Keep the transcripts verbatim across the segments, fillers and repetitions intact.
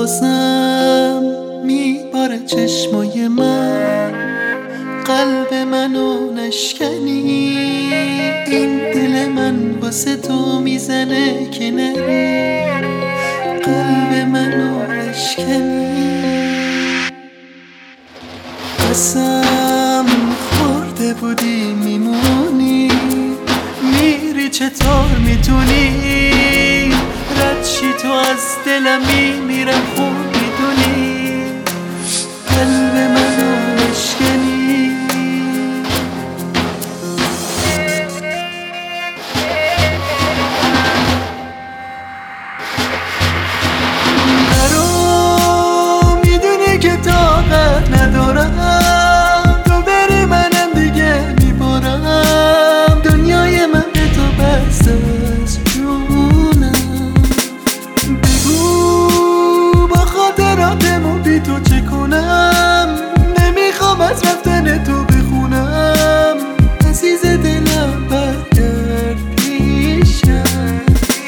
بازم میباره چشمای من، قلب منو نشکنی. این دل من واسه تو میزنه که نری، قلب منو نشکنی. قسم خورده بودی میمونی، میری چطور میتونی رد شی؟ تو از دلم میمیرم خوب میدونی، قلب منو نشکنی. نرو میدونی که طاقت ندارم، تو بری منم دیگه میبارم. دنیای من به تو بسته است جونم، بگو با خاطراتمو بی تو چه کنم. نمیخوام از رفتن تو بخونم، عزیز دلم برگرد پیشم.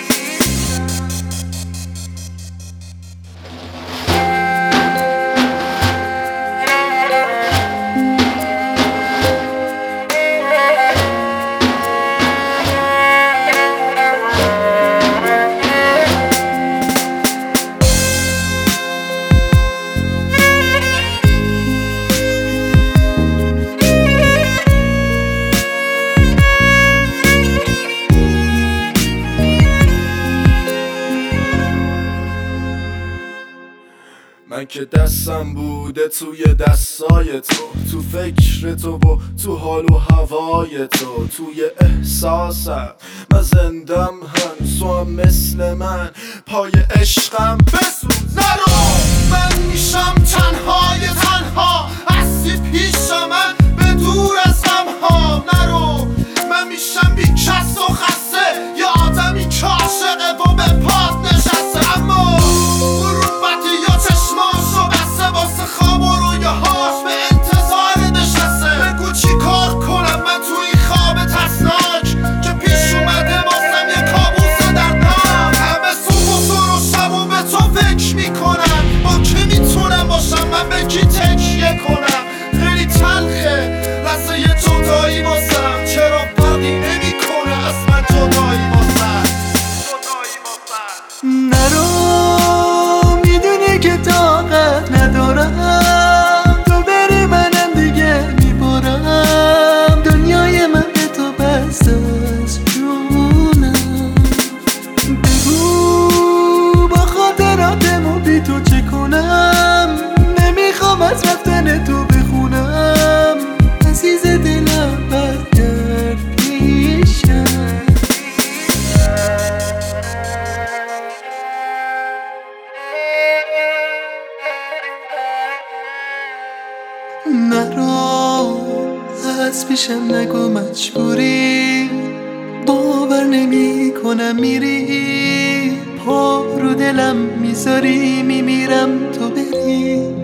من که دستم بوده توی دستای تو، تو فکر تو و تو حال و هوای تو، توی احساسم من زندم. هنوز تو هم مثل من پای عشقم بسوز. نرو من میشم تنهای تنها، هستی پیش من به دور از غمها. نرو من میشم بی کس و خسته، یه آدمی که عاشقه و به پات نشسته. اما نرو میدونی که طاقت ندارم، تو بری منم دیگه میبارم. دنیای من به تو بسته است جونم، بگو با خاطراتمو بی تو چه کنم. نمیخوام از رفتن تو بخونم، عزیز دلم برگرد پیشم. نرو از پیشم نگو مجبوری، باور نمی کنم میری. پا رو دلم میذاری میمیرم تو بری.